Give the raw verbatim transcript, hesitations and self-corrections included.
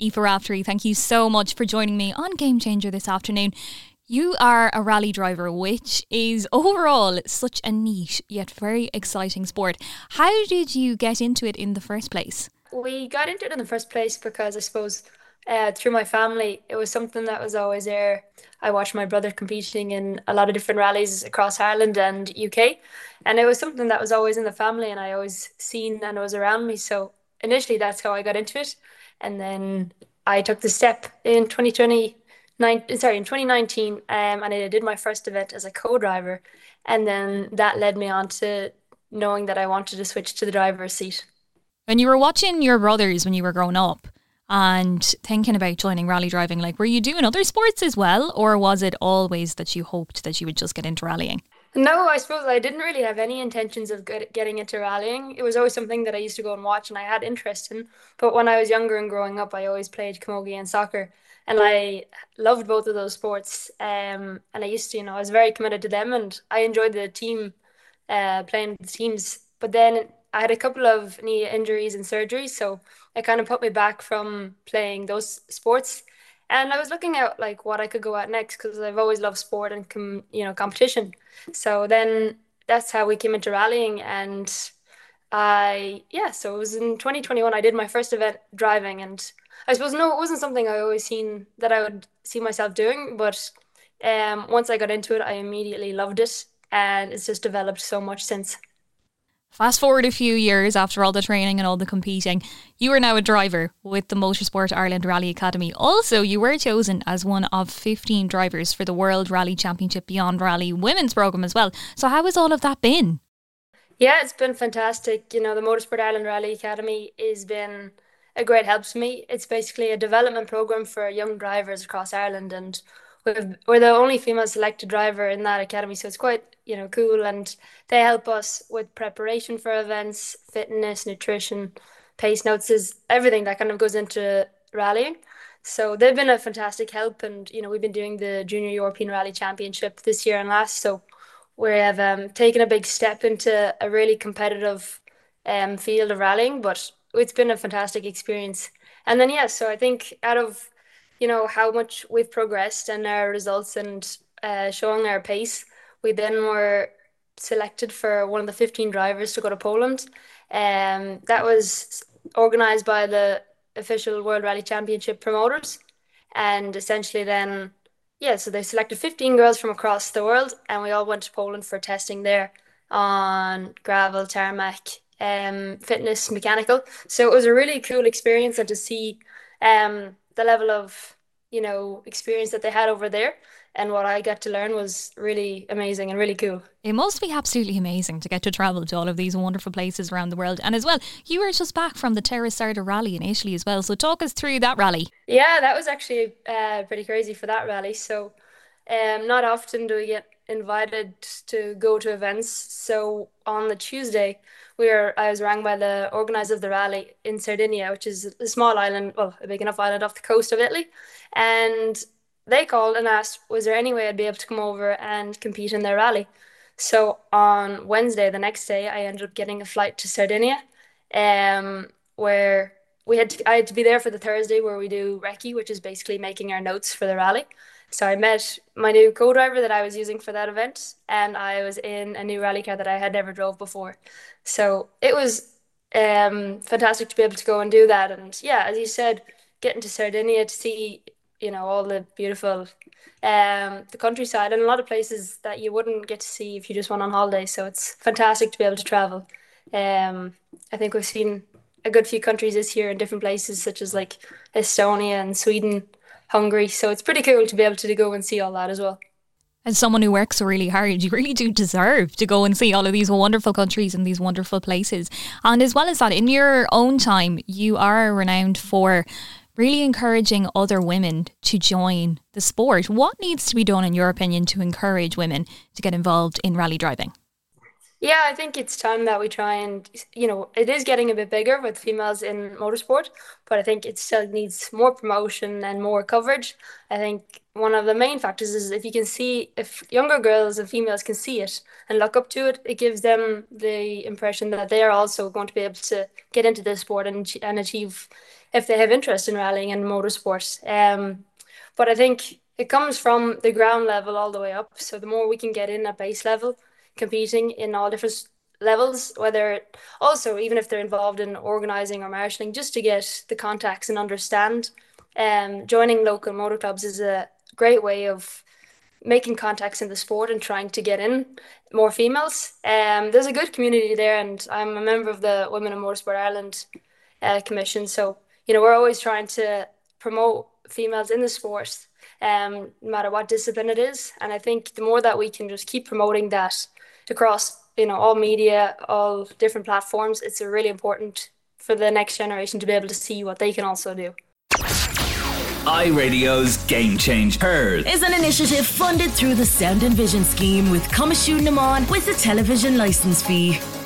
Aoife Raftery, thank you so much for joining me on Game Changer this afternoon. You are a rally driver, which is overall such a neat yet very exciting sport. How did you get into it in the first place? We got into it in the first place because I suppose uh, through my family, it was something that was always there. I watched my brother competing in a lot of different rallies across Ireland and U K, and it was something that was always in the family, and I always seen and it was around me. So initially, that's how I got into it, and then I took the step in twenty twenty-nine, sorry, in twenty nineteen, um, and I did my first event as a co-driver, and then that led me on to knowing that I wanted to switch to the driver's seat. When you were watching your brothers when you were growing up and thinking about joining rally driving, like were you doing other sports as well, or was it always that you hoped that you would just get into rallying? No, I suppose I didn't really have any intentions of get, getting into rallying. It was always something that I used to go and watch and I had interest in. But when I was younger and growing up, I always played camogie and soccer. And I loved both of those sports. Um, and I used to, you know, I was very committed to them and I enjoyed the team, uh, playing the teams. But then I had a couple of knee injuries and surgeries. So it kind of put me back from playing those sports. And I was looking at like what I could go at next because I've always loved sport and com you know competition. So then that's how we came into rallying. And I, yeah, so it was in twenty twenty-one, I did my first event driving. And I suppose, no, it wasn't something I always seen that I would see myself doing. But um, once I got into it, I immediately loved it. And it's just developed so much since. Fast forward a few years after all the training and all the competing, you are now a driver with the Motorsport Ireland Rally Academy. Also, you were chosen as one of fifteen drivers for the World Rally Championship Beyond Rally women's programme as well. So how has all of that been? Yeah, it's been fantastic. You know, the Motorsport Ireland Rally Academy has been a great help to me. It's basically a development program for young drivers across Ireland, and we've, we're the only female selected driver in that academy, so it's quite, you know, cool. And they help us with preparation for events, fitness, nutrition, pace notes, is everything that kind of goes into rallying. So they've been a fantastic help, and you know, we've been doing the Junior European Rally Championship this year and last, so we have um, taken a big step into a really competitive um, field of rallying, but it's been a fantastic experience. And then, yeah, so I think out of, you know, how much we've progressed and our results and uh, showing our pace, we then were selected for one of the fifteen drivers to go to Poland. Um, that was organized by the official World Rally Championship promoters. And essentially then yeah, so they selected fifteen girls from across the world, and we all went to Poland for testing there on gravel, tarmac, um, fitness, mechanical. So it was a really cool experience, and to see um, the level of, you know, experience that they had over there and what I got to learn was really amazing and really cool. It must be absolutely amazing to get to travel to all of these wonderful places around the world. And as well, you were just back from the Terrasarda rally in Italy as well. So talk us through that rally. Yeah, that was actually uh, pretty crazy for that rally. So, um, not often do we get invited to go to events. So on the Tuesday, we were I was rang by the organizer of the rally in Sardinia, which is a small island, well, a big enough island off the coast of Italy, and they called and asked, was there any way I'd be able to come over and compete in their rally? So on Wednesday, the next day, I ended up getting a flight to Sardinia, um, where we had to, I had to be there for the Thursday where we do recce, which is basically making our notes for the rally. So I met my new co-driver that I was using for that event, and I was in a new rally car that I had never drove before. So it was um, fantastic to be able to go and do that. And yeah, as you said, getting to Sardinia to see, you know, all the beautiful um, the countryside and a lot of places that you wouldn't get to see if you just went on holiday. So it's fantastic to be able to travel. Um, I think we've seen a good few countries this year in different places, such as like Estonia and Sweden, Hungary. So it's pretty cool to be able to go and see all that as well. As someone who works so really hard, you really do deserve to go and see all of these wonderful countries and these wonderful places. And as well as that, in your own time, you are renowned for really encouraging other women to join the sport. What needs to be done, in your opinion, to encourage women to get involved in rally driving? Yeah, I think it's time that we try and, you know, it is getting a bit bigger with females in motorsport, but I think it still needs more promotion and more coverage. I think one of the main factors is if you can see, if younger girls and females can see it and look up to it, it gives them the impression that they are also going to be able to get into this sport and, and achieve if they have interest in rallying and motorsport. Um, but I think it comes from the ground level all the way up. So the more we can get in at base level, competing in all different levels, whether also even if they're involved in organizing or marshalling, just to get the contacts and understand. Um, joining local motor clubs is a great way of making contacts in the sport and trying to get in more females. Um, there's a good community there, and I'm a member of the Women in Motorsport Ireland uh, Commission. So, you know, we're always trying to promote females in the sport, um, no matter what discipline it is. And I think the more that we can just keep promoting that across, you know, all media, all different platforms, it's really important for the next generation to be able to see what they can also do. iRadio's Game Change Heard is an initiative funded through the Sound and Vision Scheme with Coimisiún na Meán with a television licence fee.